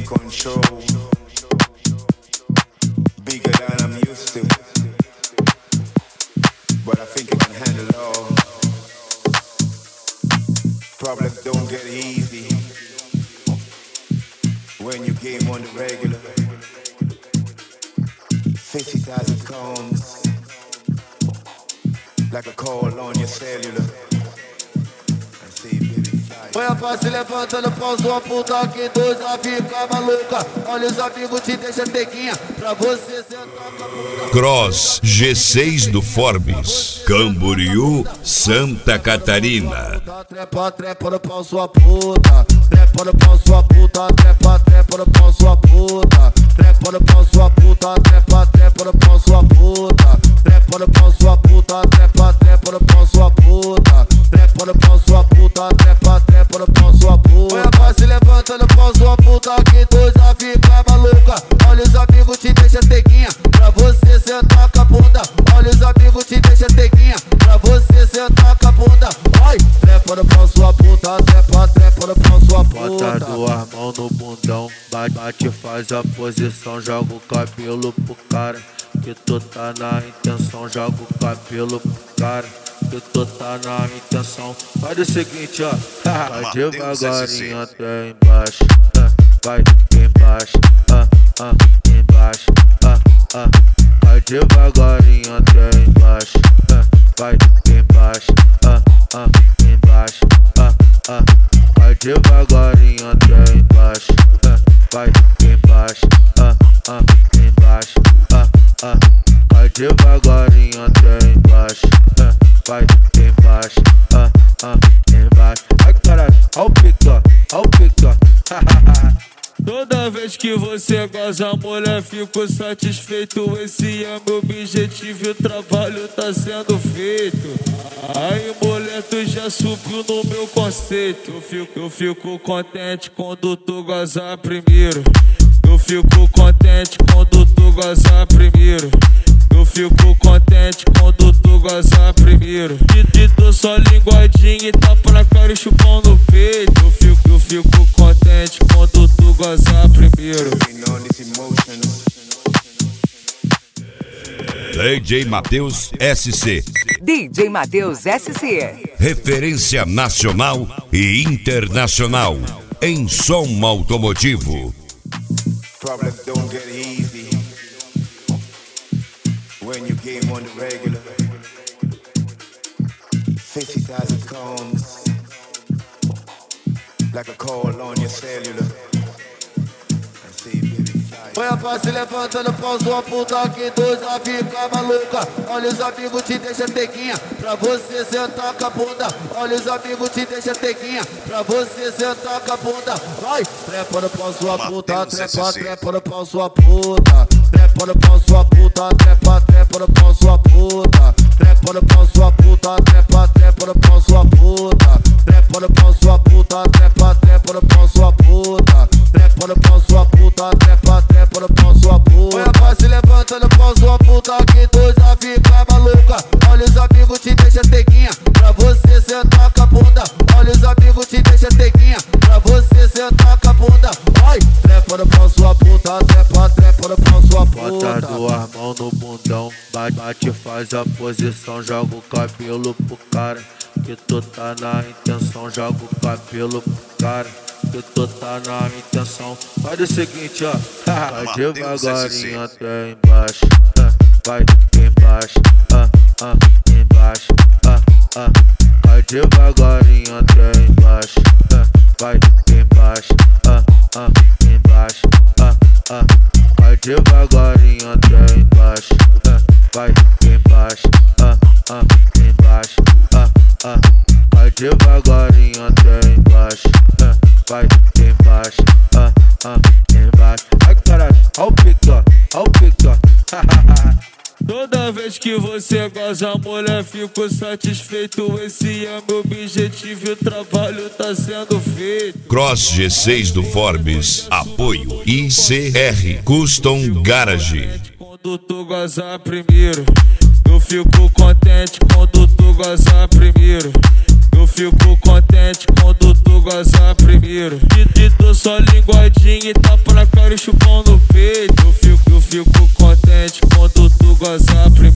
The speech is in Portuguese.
control, bigger than I'm used to, but I think I can handle it all. Problems don't get easy when you game on the regular. 50,000 cones, like a call on your cellular. Põe a paz se levantando, pau sua puta que dois vai ficar maluca. Olha os amigos te deixa tequinha pra você sentar com a bunda. Cross G6 do Forbes, Camboriú, Santa Catarina. Trepa, trepa no pau sua puta. Trepa no pau sua puta. Trepa, trepa no pau sua puta. Trepa no pau sua puta. Trepa, trepa no pau sua puta. Trepa no pau sua puta. Trepa, trepa no pau sua puta. Trepa no pau sua puta. Trepa, trepa no pau sua puta. Põe a paz se levanta no pau sua puta que dois vai ficar maluca. Olha os amigos te deixa tequinha pra você sentar com a bunda. Olha os amigos te deixa tequinha pra você sentar com a bunda. Vai, trepa no pau sua puta. Trepa, trepa no pau sua puta. Bota duas mãos no bundão, bate, faz a posição, joga o cabelo pro cara. Que tu tá na intenção, joga o cabelo pro cara. Que tu tá na intenção. Faz o seguinte, ó. Vai devagarinho até embaixo. Vai embaixo, embaixo, vai devagarinho até embaixo. Vai embaixo, embaixo, vai devagarinho até embaixo. Vai embaixo, embaixo, vai devagarinho até embaixo. Vai embaixo, embaixo. Ai caralho, ó o pica, ó o pica. Toda vez que você goza, mulher, fico satisfeito. Esse é meu objetivo e o trabalho tá sendo feito. Aí, mulher, tu já subiu no meu conceito. Eu fico contente quando tu gozar primeiro. Eu fico contente quando tu gozar primeiro. Eu fico contente quando tu gozar primeiro. Te dou só linguadinha e tá pra cara e chupão no peito. Eu fico contente quando tu gozar primeiro. DJ Matheus SC. DJ Matheus SC. Referência nacional e internacional em som automotivo. Problems don't get easy when you game on the regular. 50,000 cones, like a call on your cellular. Põe a paz se levantando, pau sua puta que dois vai ficar maluca. Olha os amigos te deixa tequinha pra você sentar com a bunda. Olha os amigos te deixa tequinha pra você sentar com a bunda. Vai, trepa no pau sua puta. Trepa, trepa no pau sua puta. Trepa no pau sua puta. Trepa, trepa no pau sua puta. Trepa no pau sua puta. Trepa, trepa no pau sua puta. Trepa no pau sua puta. Trepa, trepa no pau sua puta. Trepa no pau sua puta. Trepa, trepa no pau sua puta. Põe a paz se levanta no pau sua puta que dois vai ficar maluca. Olha os amigos te deixa tequinha pra você sentar com a bunda. Olha os amigos te deixa tequinha pra você sentar com a bunda. Vai, trepa no pau sua puta. Trepa, trepa no pau sua puta. Bota duas mãos no bundão, bate, faz a posição, joga o cabelo pro cara. Que tu tá na intenção, joga o cabelo pro cara. Que tu tá na intenção. Faz o seguinte, ó. Vai devagarinho até embaixo. Vai embaixo, embaixo, vai devagarinho até embaixo. Vai embaixo, embaixo, vai devagarinho até embaixo. Vai embaixo, embaixo, vai devagarinho até embaixo. Vai embaixo, embaixo. Ai caralho, ó o pica, ó o pica. Toda vez que você goza, mulher, fico satisfeito. Esse é meu objetivo e o trabalho tá sendo feito. Cross G6 do Forbes. Apoio ICR Custom Garage. Quando tu gozar primeiro. Eu fico contente quando tu gozar primeiro. Eu fico contente quando tu goza primeiro. Te dou só linguadinha e tapa na cara e chupão no peito. Eu fico contente quando tu goza primeiro.